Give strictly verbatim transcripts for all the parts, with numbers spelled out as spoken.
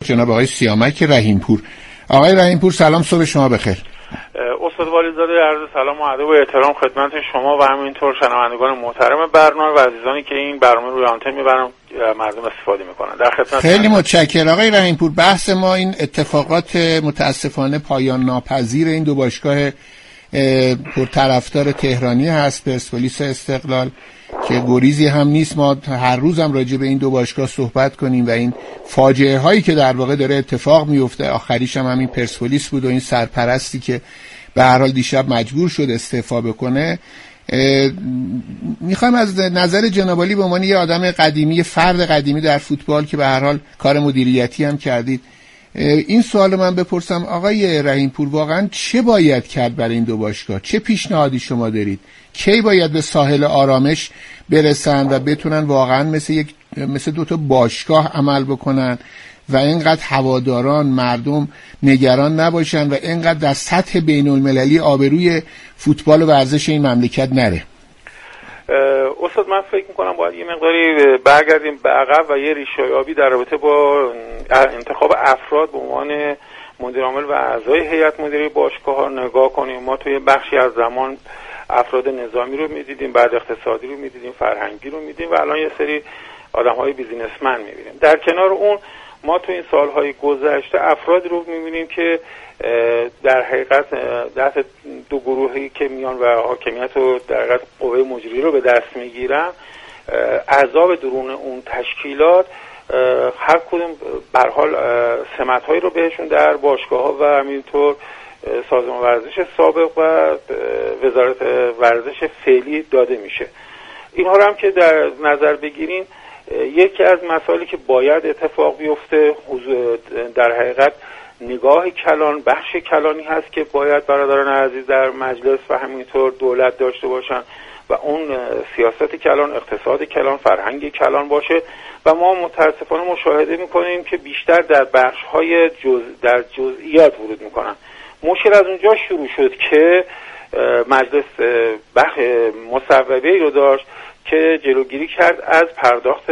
جناب آقای سیامک رحیمپور. آقای رحیمپور سلام، صبح شما بخیر. استاد والیزاده، عرض سلام و ادب و احترام خدمت شما و همینطور شنوندگان محترم برنامه و عزیزانی که این برنامه روی آنتن میبرن مردم استفاده میکنن. در خدمت. خیلی متشکرم آقای رحیمپور. بحث ما این اتفاقات متاسفانه پایان ناپذیر این دو باشگاه پرطرفدار تهرانی هست، پرسپولیس استقلال که گریزی هم نیست. ما هر روز هم راجع به این دو باشگاه صحبت کنیم و این فاجعه هایی که در واقع داره اتفاق میفته. آخریش هم همین پرسپولیس بود و این سرپرستی که به هر حال دیشب مجبور شد استعفا بکنه. میخوایم از نظر جناب عالی به عنوان یه آدم قدیمی، یه فرد قدیمی در فوتبال که به هر حال کار مدیریتی هم کردید، این سوال من بپرسم آقای رحیمپور، واقعا چه باید کرد برای این دو باشگاه؟ چه پیشنهادی شما دارید؟ کی باید به ساحل آرامش برسن و بتونن واقعا مثل یک مثل دو تا باشگاه عمل بکنن و اینقدر هواداران مردم نگران نباشن و اینقدر در سطح بین المللی آبروی فوتبال و ورزش این مملکت نره؟ استاد من فکر میکنم باید یه مقداری برگردیم به عقب و یه ریشه‌یابی در رابطه با انتخاب افراد به عنوان مدیر عامل و اعضای هیئت مدیره باشگاه ها نگاه کنیم. ما توی بخشی از زمان افراد نظامی رو میدیدیم، بعد اقتصادی رو میدیدیم، فرهنگی رو میدیدیم و الان یه سری آدم‌های بیزینسمن میبینیم. در کنار اون ما تو این سالهای گذشته افرادی رو میبینیم که در حقیقت دست دو گروهی که میان و حاکمیت و در حقیقت قوه مجریه رو به دست میگیرن، اعضا درون اون تشکیلات هر کدوم به هر حال سمت‌هایی رو بهشون در باشگاه‌ها و همینطور سازمان ورزش سابق و وزارت ورزش فعلی داده میشه. اینها رو هم که در نظر بگیریم، یکی از مسائلی که باید اتفاق بیفته در حقیقت نگاه کلان، بخش کلانی هست که باید برادران عزیز در مجلس و همینطور دولت داشته باشن و اون سیاست کلان، اقتصاد کلان، فرهنگ کلان باشه و ما متاسفانه مشاهده میکنیم که بیشتر در بخش‌های جز در جزئیات ورود میکنن. مشکل از اونجا شروع شد که مجلس بخش مصوبه‌ای رو داشت که جلوگیری کرد از پرداخت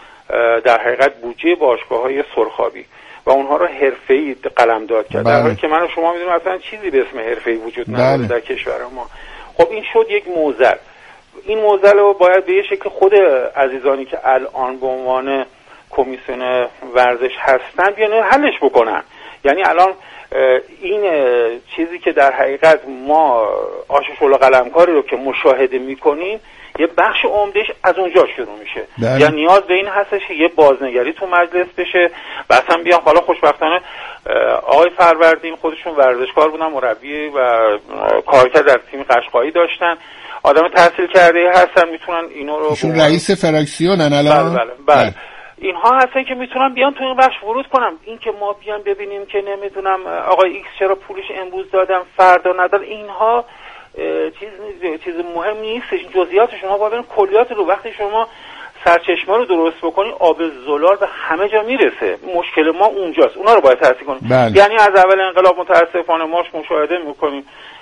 در حقیقت بودجه باشگاه‌های سرخابی و اونها رو حرفه‌ای قلمداد کرد. در حالی که من و شما می‌دونیم اصلا چیزی به اسم حرفه‌ای وجود نداره در کشور ما. خب این شد یک معضل. این معضل رو باید به یه شکل خود عزیزانی که الان به عنوان کمیسیون ورزش هستن بیان حلش بکنن. یعنی الان این چیزی که در حقیقت ما آش شل قلمکاری رو که مشاهده می‌کنیم، یه بخش عمدهش از اونجا شروع میشه. بله. یا نیاز به این هستش که یه بازنگری تو مجلس بشه و اصلا بیان. حالا خوشبختانه آقای فروردین خودشون ورزشکار بودن، مربی و کارکرد در تیم قشقایی داشتن، آدم تحصیل کرده هستن، میتونن اینو رو ایشون رئیس فراکسیونن الان. بله بله, بله. بله. اینها هستن که میتونن بیان تو این بخش ورود کنن. این که ما بیان ببینیم که نمیدونم آقای ایکس چرا پولش امروز دادم فردا نداد، اینها چیز چیز مهم نیستش. جزئیات شما باید ببینید کلیات رو. وقتی شما سرچشمه رو درست بکنید آب زلال به همه جا میرسه. مشکل ما اونجاست، اونا رو باید تحسین کنیم. بله. یعنی از اول انقلاب متاسفانه ماش مشاهده میکنیم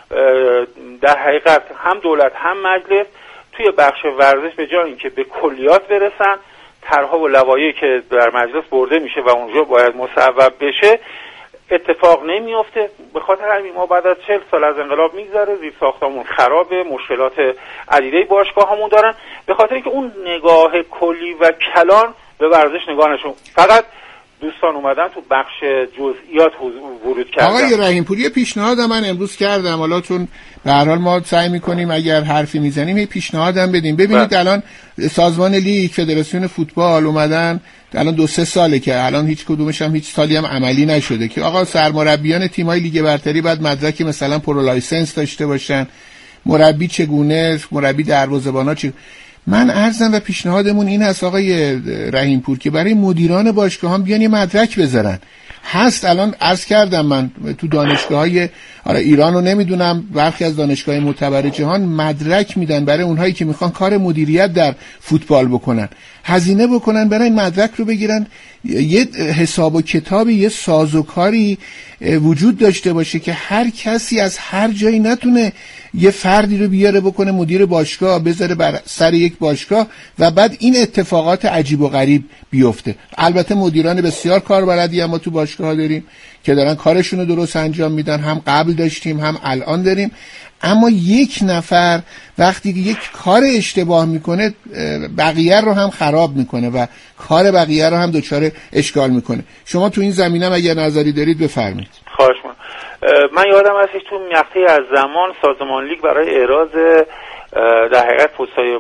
در حقیقت هم دولت هم مجلس توی بخش ورزش به جای اینکه به کلیات برسن، طرح‌ها و لوایحی که در مجلس برده میشه و اونجا باید مصوب بشه اتفاق نمیافته. به خاطر همین ما بعد از چهل سال از انقلاب میگذره، زیر ساختمون خرابه، مشکلات عدیده باشگاه‌هامون دارن، به خاطر اینکه اون نگاه کلی و کلان به ورزش نگاه نشون. فقط دوستان اومدن تو بخش جزئیات ورود کردن. آقای رحیمپور یه پیشنهاد من امروز کردم، حالا چون به هر حال ما سعی می‌کنیم اگر حرفی میزنیم یه پیشنهادم بدیم. ببینید بله. الان سازمان لیگ، فدراسیون فوتبال اومدن الان دو سه ساله که الان هیچ کدومش هم هیچ سالی هم عملی نشده که آقا سرمربیان تیم‌های لیگ برتری بعد مدرک مثلا پرو لایسنس داشته باشن، مربی چگونه، مربی دروازه‌بانا چه. من عرضم و پیشنهادمون این هست آقای رحیمپور که برای مدیران باشگاه هم بیان یه مدرک بذارن. هست الان عرض کردم من تو دانشگاه‌های آره ایران رو نمیدونم، برخی از دانشگاه‌های معتبر جهان مدرک میدن برای اونهایی که میخوان کار مدیریت در فوتبال بکنن، هزینه بکنن برای این مدرک رو بگیرن، یه حساب و کتابی، یه سازوکاری وجود داشته باشه که هر کسی از هر جایی نتونه یه فردی رو بیاره بکنه مدیر باشگاه، بذاره بر سر یک باشگاه و بعد این اتفاقات عجیب و غریب بیفته. البته مدیران بسیار کاربلدی هم ما تو باشگاه داریم که دارن کارشون رو درست انجام میدن، هم قبل داشتیم هم الان داریم. اما یک نفر وقتی که یک کار اشتباه میکنه بقیه رو هم خراب میکنه و کار بقیه رو هم دچار اشکال میکنه. شما تو این زمینه اگه نظری دارید بفرمایید. خواهش می‌کنم. من یادم هستش تو مقطعی از زمان سازمان لیگ برای اعراض در حقیقت پست‌های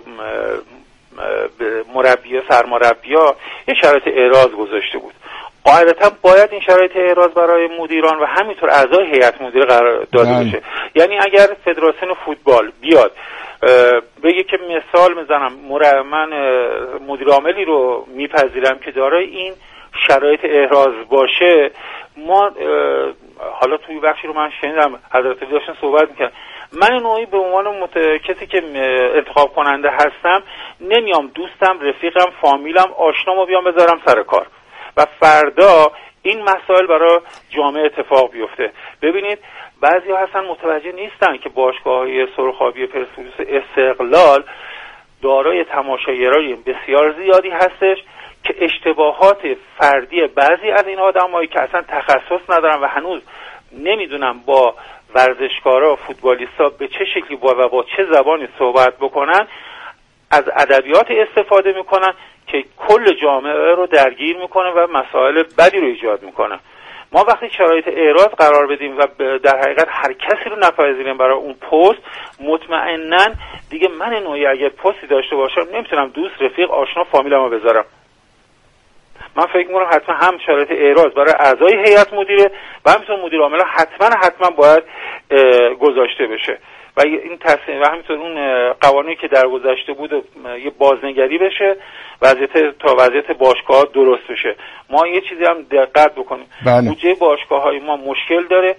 مربی سرمربی‌ها یه شرایط اعراض گذاشته بود. قاعدتا باید این شرایط اعراض برای مدیران و همینطور اعضای هیئت مدیره قرار داده بشه. یعنی اگر فدراسیون فوتبال بیاد بگه که مثال میزنم من مدیر عاملی رو میپذیرم که دارای این شرایط احراز باشه، ما حالا توی بخشی رو من شنیدم حضرت داشتن صحبت میکنن، من نوعی به عنوان مت... کسی که انتخاب کننده هستم نمیام دوستم، رفیقم، فامیلم، آشنامو بیام بذارم سر کار و فردا این مسائل برای جامعه اتفاق بیفته. ببینید بعضی ها هستن متوجه نیستن که باشگاه‌های سرخابی پرسپولیس استقلال دارای تماشاگرای بسیار زیادی هستش که اشتباهات فردی بعضی از این آدمایی که اصلا تخصص ندارن و هنوز نمیدونن با ورزشکارا، فوتبالیستا به چه شکلی با و با چه زبانی صحبت بکنن، از ادبیات استفاده میکنن که کل جامعه رو درگیر میکنه و مسائل بدی رو ایجاد میکنه. ما وقتی شرایط اعراض قرار بدیم و در حقیقت هر کسی رو نپذیریم برای اون پست، مطمئناً دیگه من نوعی اگر پستی داشته باشم نمیتونم دوست، رفیق، آشنا، فامیلمو بذارم. من فکر میکنم حتما هم شرایط اعراض برای اعضای هیئت مدیره و همینطور مدیر عامل حتما حتما باید گذاشته بشه و این تصمیم و همینطور اون قوانینی که در گذشته بود یه بازنگری بشه، وضعیت تا وضعیت باشگاه درست بشه. ما یه چیزی هم دقت بکنیم، بودجه باشگاه‌های ما مشکل داره.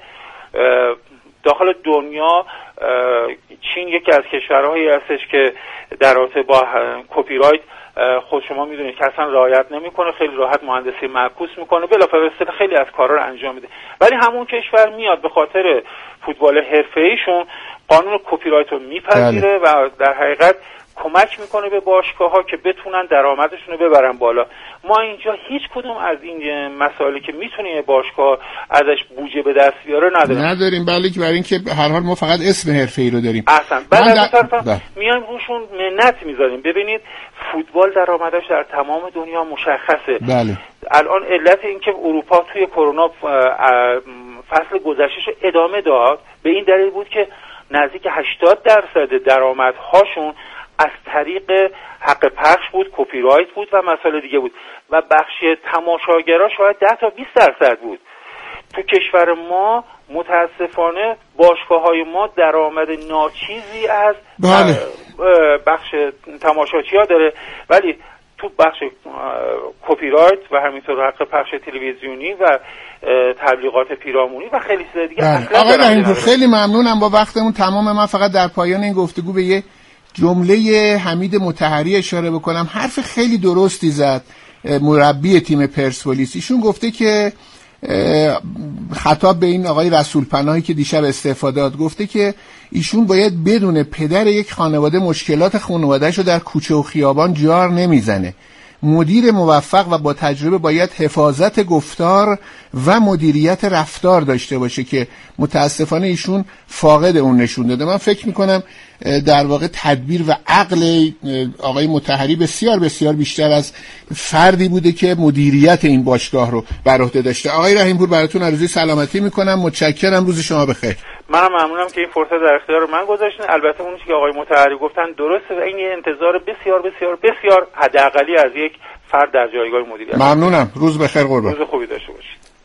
داخل دنیا چین یکی از کشورهایی هستش که در رابطه با کپی رایت خود شما میدونید که اصلا رعایت نمیکنه، خیلی راحت مهندسی معکوس میکنه، بلافاصله خیلی از کارا رو انجام میده. ولی همون کشور میاد به خاطر فوتبال حرفه‌ایشون قانون کپی رایت رو میپذیره و در حقیقت کمک میکنه به باشگاه‌ها که بتونن درآمدشون رو ببرن بالا. ما اینجا هیچ کدوم از این مسائلی که میتونه باشگاه ازش بودجه به دست بیاره نداریم. نداریم بله، که برای اینکه به هر حال ما فقط اسم حرفه‌ای رو داریم. اصلا بعد از طرف میایم روشون منت میذاریم. ببینید فوتبال درآمدش در تمام دنیا مشخصه. بله. الان علت این که اروپا توی کرونا فصل گذشتهش ادامه داد به این دلیل بود که نزدیک هشتاد درصد درآمدهاشون از طریق حق پخش بود، کپی رایت بود و مسائل دیگه بود و بخش تماشاگرها شاید ده تا بیست درصد بود. تو کشور ما متاسفانه باشگاه‌های ما درآمد ناچیزی از بله. بخش تماشاچی‌ها داره، ولی تو بخش کپی رایت و همینطور حق پخش تلویزیونی و تبلیغات پیرامونی و خیلی چیز دیگه اصلا. آقای رحیم‌پور خیلی ممنونم، با وقتمون تمام. من فقط در پایان این گفتگو به یه جمله حمید مطهری اشاره بکنم. حرف خیلی درستی زد مربی تیم پرسپولیس. ایشون گفته که خطاب به این آقای رسول پناهی که دیشب استعفا داد، گفته که ایشون باید بدونه پدر یک خانواده مشکلات خانواده‌شو در کوچه و خیابان جار نمیزنه. مدیر موفق و با تجربه باید حفاظت گفتار و مدیریت رفتار داشته باشه که متاسفانه ایشون فاقد اون نشون داده. من فکر میکنم در واقع تدبیر و عقل آقای مطهری بسیار بسیار بیشتر از فردی بوده که مدیریت این باشگاه رو بر عهده داشته. آقای رحیم‌پور براتون آرزوی سلامتی میکنم، متشکرم، روز شما بخیر. منم ممنونم که این فرصت در اختیار من گذاشتین. البته اونی که آقای مطهری گفتن درسته و این انتظار بسیار بسیار بسیار حداقلی از یک فرد در جایگاه مدیریت. ممنونم، روز بخیر قربان. روز خوبی داشته باشید.